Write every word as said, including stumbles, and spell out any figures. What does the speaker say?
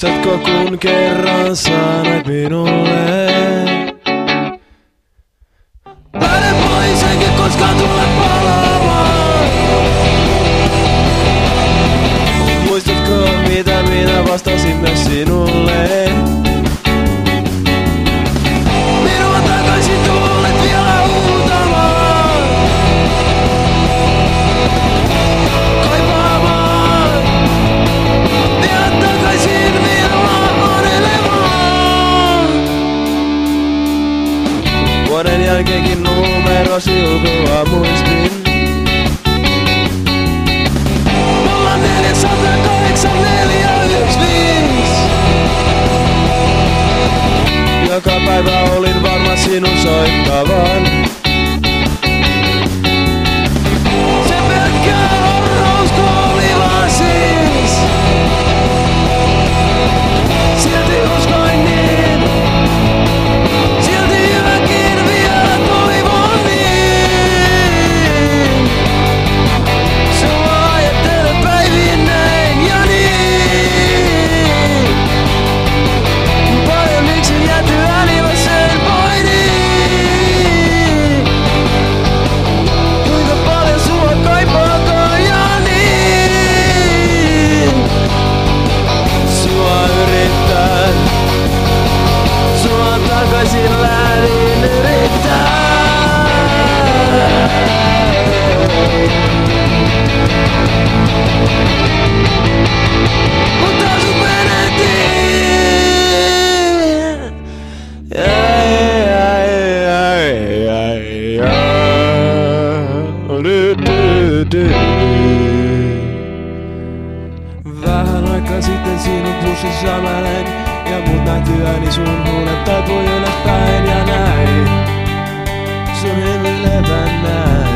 Muistatko kun kerran sanoit minulle? Lähde pois enkä koskaan tule palaamaan. Muistatko mitä minä vastasin myös sinulle? Minua takaisin tulet vielä huutamaan. Kaipaamaan. Vielä takaisin minua onelemaan. Vuoden jälkeenkin numerosi ulkoa muistin. nolla neljä kahdeksan neljä yksi viisi. Joka päivä olin varma sinun soittavan. Se pelkkä horrousko oli vaan siis. Silti uskoin niin. Silti yökin vielä toivon niin. Sua ajattelen päivin näin ja niin. Paljon yksin jäätyä niin mä sen pohdin. Kuinka paljon sua kaipaakaan ja niin. Sua yrittää. Sua takaisin lähdin yrittää. Mutta sut menetin. Jäi, jäi, jäi, jäi, jäi. Du, du, du. Vähän aikaa sitten sinun pussissa mä näin. Ja mut nähtyäni sun huulet taipui ylöspäin ja näin. Sun hymyilevän näin.